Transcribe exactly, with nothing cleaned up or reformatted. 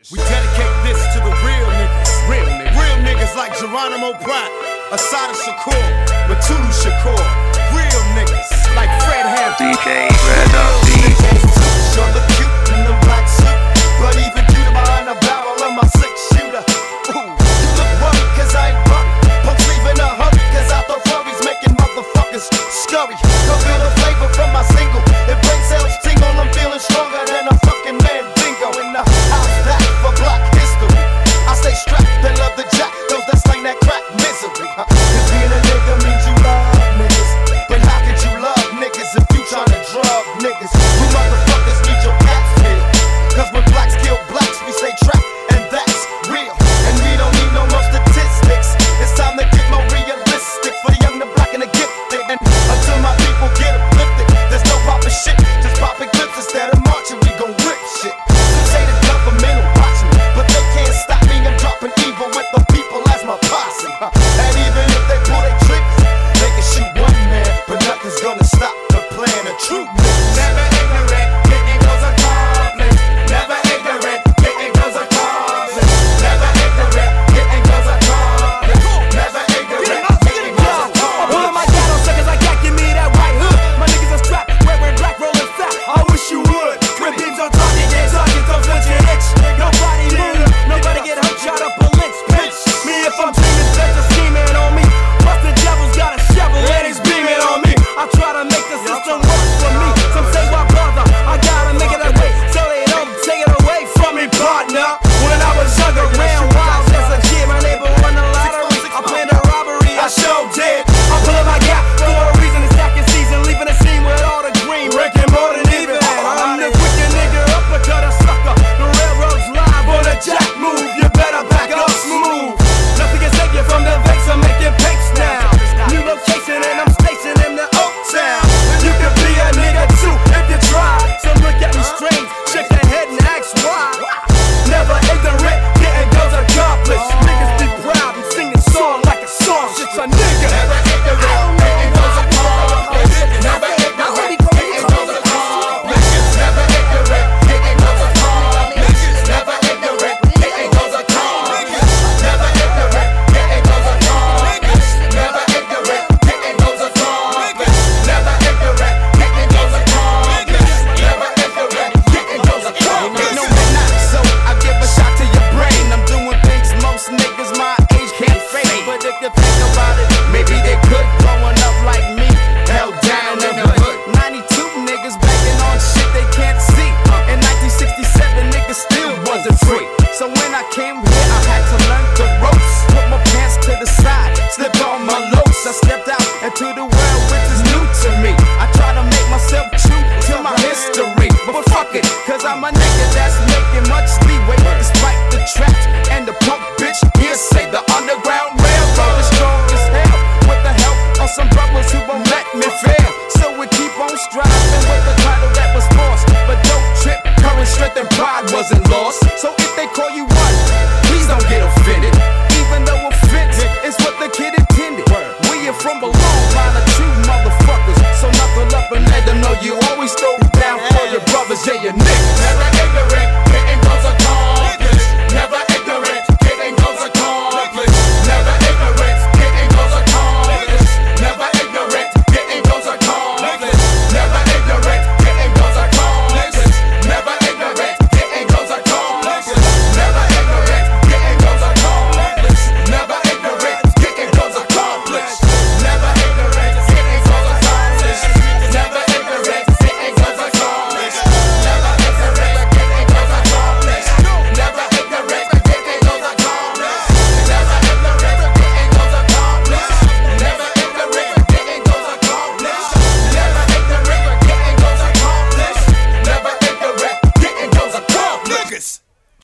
We dedicate this to the real niggas. Real niggas. Real niggas like Geronimo Pratt, Assata Shakur, Matutu Shakur. Real niggas like Fred Hampton. D J Red Up D. Sure look cute in the black suit, but even cuter behind the barrel of my six shooter. Ooh, you look worried cause I ain't buried. Punks leaving a hurry cause I thought worries making motherfuckers scurry. Go feel the flavor from my single. It brain cells tingle, I'm feeling stronger than a fucking Mandingo in the house back for black history. I stay strapped and love the jack, those that slang that crack misery. Huh? Cause being a nigga means you love niggas. But how could you love niggas if you tryna drug niggas? You motherfuckers need your caps peeled. Cause when blacks kill blacks, we stay trapped, and that's real. And we don't need no more statistics. It's time to get more realistic for the young, the black, and the gifted. And until my people get uplifted, there's no poppin' shit, just poppin' clips instead of marching. We gon' rip shit. Some say the government will watch me, but they can't stop me. I'm dropping evil with the people as my posse. Huh? And even if they pull their triggers, they can shoot one man, but nothing's gonna stop the plan of true niggas. Never ignorant, getting goes accomplished. Never ignorant, getting goes accomplished. Never ignorant, getting goes accomplished. Never ignorant, getting goes accomplished. I'm pulling my gat on suckers like that, give me that white hood. My niggas are strapped, wearing black, rolling fat. I wish you would. With beams on target, yeah, targets don't flinch an inch. Nobody move, nobody get hurt, shot up a lynch, bitch. Me if I'm dreaming, there's a scheming on me. Plus the devil's got a shovel and he's beaming on me. I try to make the system work for me. Some say, why brother, I gotta make it that way, so they don't take it away from me, partner. When I was younger, ran wild as a kid. My neighbor won the lottery, I planned a robbery, I sure did. I'm pulling my gap for a reason, it's stacking season, leaving the scene with all the green, breaking more than even. I'm the wicked nigga, uppercut a sucker. The railroad's live on a jack move, you better back up smooth. Nothing can save you from the vex, I'm making papes now. New location and I'm stationed in the Oak Town. You can be a nigga too if you try. So look at me strange, shake their head and ask why. Never ignorant, getting goals accomplished. Niggas be proud and sing this song like a song. Shit's a nigga. Never ignorant, getting goes accomplished. Never ignorant, getting goes accomplished. Never ignorant, getting goes accomplished. Never ignorant, getting goes accomplished. Never ignorant, getting goes accomplished. Never ignorant, getting goes accomplished. Never ignorant, getting goes accomplished. Never ignorant, getting goes accomplished. No, they're not, so I give a shot to your brain. I'm doing things most niggas my age can't fake. But if you think about it, maybe they could. Growing up like me, held down in the hood. ninety-two niggas banging on shit they can't see. In nineteen sixty-seven, niggas still wasn't free. So when I came here, I had to learn the ropes. Put my pants to the side, slipped on my loafs. I stepped out into the world, which is new to me. I try to make myself true to my history. But fuck it, cause I'm a nigga that's making much leeway. Despite the traps and the punk bitch hearsay. The Underground Railroad is strong as hell, with the help of some brothers who won't let me fail. So we keep on striving with the title that was forced. But don't trip, courage, strength, and pride wasn't lost. So